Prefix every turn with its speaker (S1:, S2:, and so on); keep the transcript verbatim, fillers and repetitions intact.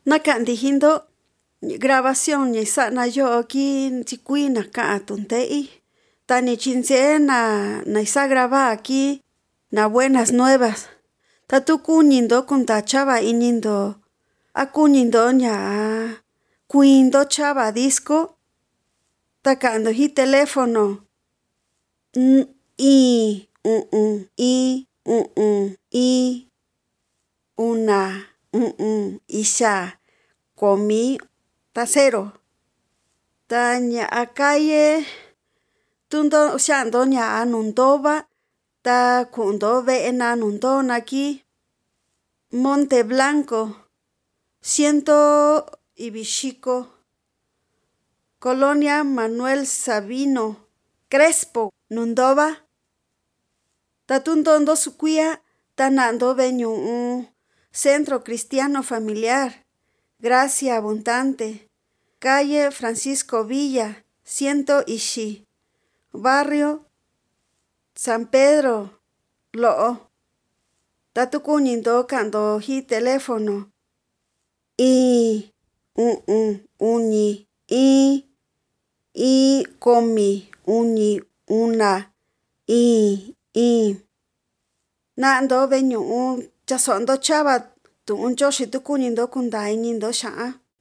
S1: Nakandijindo grabación ñi sa'ana yo'oki nchikui na ka'an tunde'i tani chinche na na isa grabar aquí na buenas nuevas ta tu kunindo kuunda chava-inindo a kunindo ña'a kuindo chava disco ta ka'ando ji teléfono in, u'un, in, u'un, in, una, u'un, ixa, komi, ta cero. Ta ña'a calle tundo xia'ando ña'a nuu ndoba ta ku'undo ve'e na'a nuu ndoo na kii Monte Blanco, ciento ivi xiko, Colonia Manuel Sabino Crespo nuu ndoba ta tundondo sukui'a ta na'ando ve'e ñu'u Centro Cristiano Familiar Gracia Abundante, calle Francisco Villa, ciento ixi, barrio San Pedro lo'o ta tu kunindo ka'ando ji teléfono in, u'un, uni, in, in, komi, uni, una, in, in, na'ando ve'e ñu'u chaso'ondo chava tu'un nyoxi tu kunindo kunda inindo xia'a.